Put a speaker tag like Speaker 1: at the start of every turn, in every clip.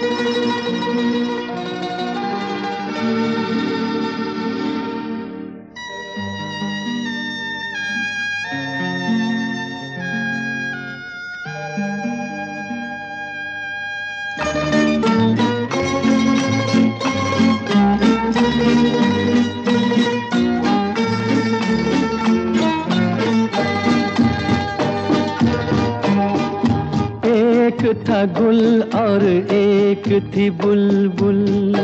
Speaker 1: एक था गुल और एक थी बुलबुल,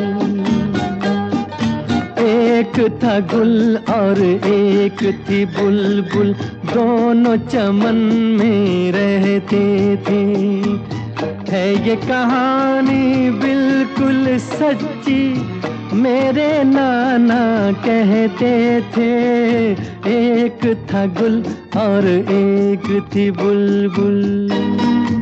Speaker 1: एक था गुल और एक थी बुलबुल, दोनों चमन में रहते थे। है ये कहानी बिल्कुल सच्ची, मेरे नाना कहते थे। एक था गुल और एक थी बुलबुल।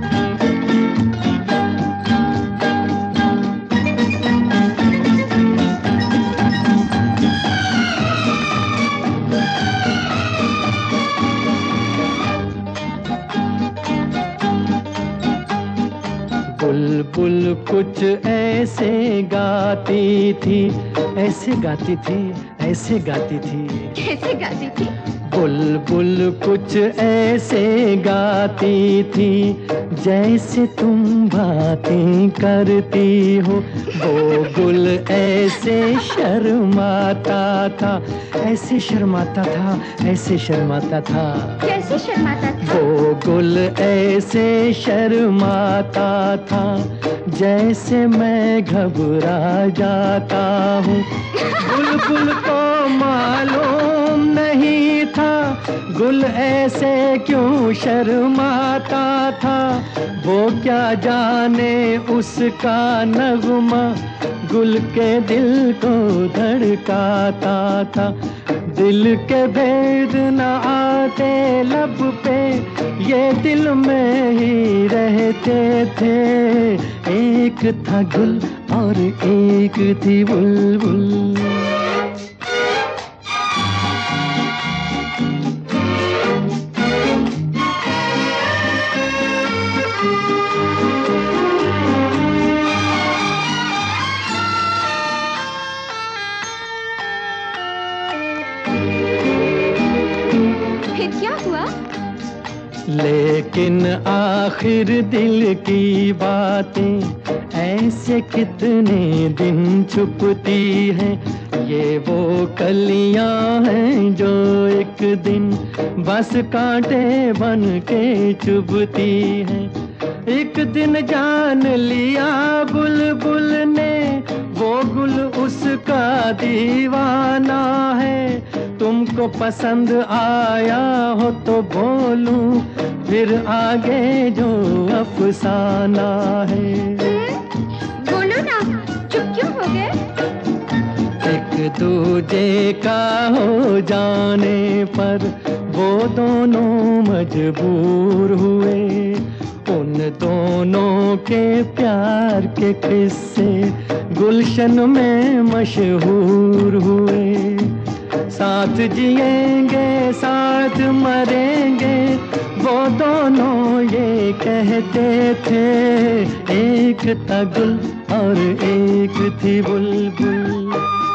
Speaker 1: बुलबुल कुछ ऐसे गाती थी, ऐसे गाती थी, ऐसे गाती थी,
Speaker 2: कैसे गाती थी?
Speaker 1: बुलबुल कुछ ऐसे गाती थी, जैसे तुम बातें करती हो। वो गुल ऐसे शर्माता था, ऐसे शर्माता था, ऐसे शर्माता था।
Speaker 2: कैसे शर्माता था?
Speaker 1: वो गुल ऐसे शर्माता था, जैसे मैं घबरा जाता हूँ। बुलबुल को मालूम नहीं था गुल ऐसे क्यों शर्माता था। वो क्या जाने उसका नगमा गुल के दिल को धड़काता था। दिल के भेद न आते लब पे, ये दिल में ही रहते थे। एक था गुल और एक थी बुलबुल।
Speaker 2: फिर क्या हुआ?
Speaker 1: लेकिन आखिर दिल की बातें ऐसे कितने दिन छुपती हैं। ये वो कलियां हैं जो एक दिन बस कांटे बन के चुभती हैं। एक दिन जान लिया बुलबुल ने वो गुल उसका दीवाना है। तुमको पसंद आया हो तो बोलूं फिर आगे जो अफसाना है।
Speaker 2: बोलो ना, चुप क्यों हो गए?
Speaker 1: एक दूजे का हो जाने पर वो दोनों मजबूर हुए। उन दोनों के प्यार के किस्से गुलशन में मशहूर हुए। साथ जिएंगे साथ मरेंगे वो दोनों ये कहते थे। एक था गुल और एक थी बुलबुल।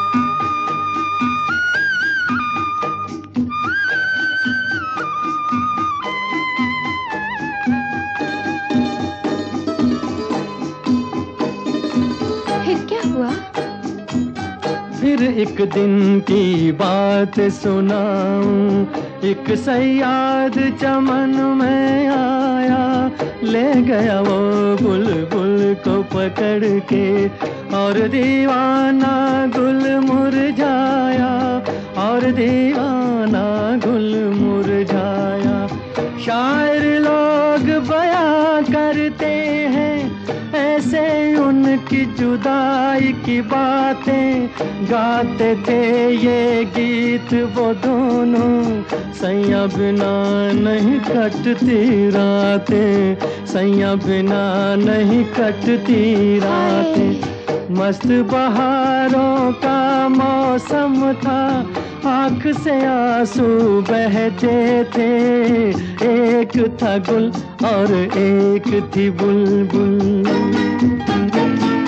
Speaker 2: फिर क्या हुआ?
Speaker 1: फिर एक दिन की बात सुनाऊं। एक सयाद चमन में आया, ले गया वो बुलबुल को पकड़ के। और दीवाना गुल मुरझाया, और दीवाना गुल मुरझाया। शायर लोग बयां करते हैं ऐसे उनकी जुदाई की बातें। गाते थे ये गीत वो दोनों, सैया बिना नहीं कटती रातें, सैया बिना नहीं कटती रातें। मस्त बहारों का मौसम था, आँख से आंसू बहते थे। एक था गुल और एक थी बुलबुल।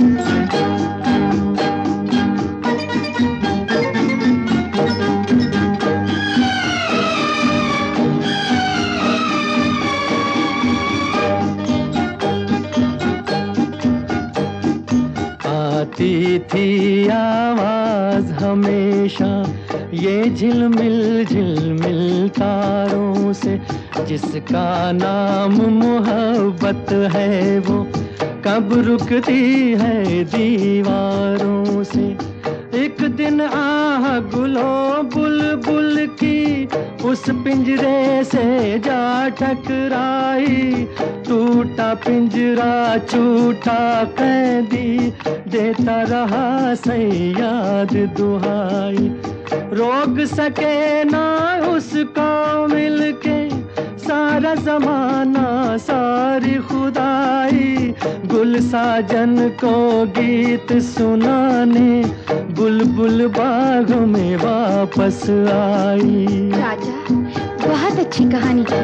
Speaker 1: होती थी आवाज हमेशा ये झिलमिल झिलमिल तारों से, जिसका नाम मोहब्बत है वो कब रुकती है दीवारों से। एक दिन आह गुलो बुलबुल की उस पिंजरे से जा टकराई, टूटा पिंजरा छूटा कैदी, देता रहा सैयाद दुहाई। रोक सके ना उसको मिलके सारा जमाना सारी खुदाई, गुल साजन को गीत सुनाने बुलबुल बाग में वापस आई।
Speaker 2: राजा, बहुत अच्छी कहानी थी।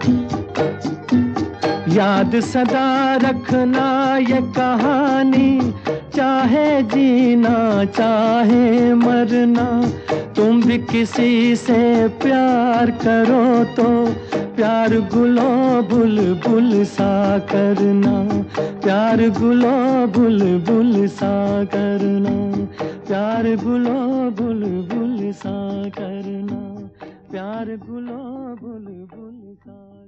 Speaker 1: याद सदा रखना ये कहानी, चाहे जीना चाहे मरना, तुम भी किसी से प्यार करो तो प्यार गुलो बुलबुल सा करना, प्यार गुलो बुलबुल सा करना, प्यार गुलो बुलबुल सा करना, प्यार गुलो बुलबुल सा।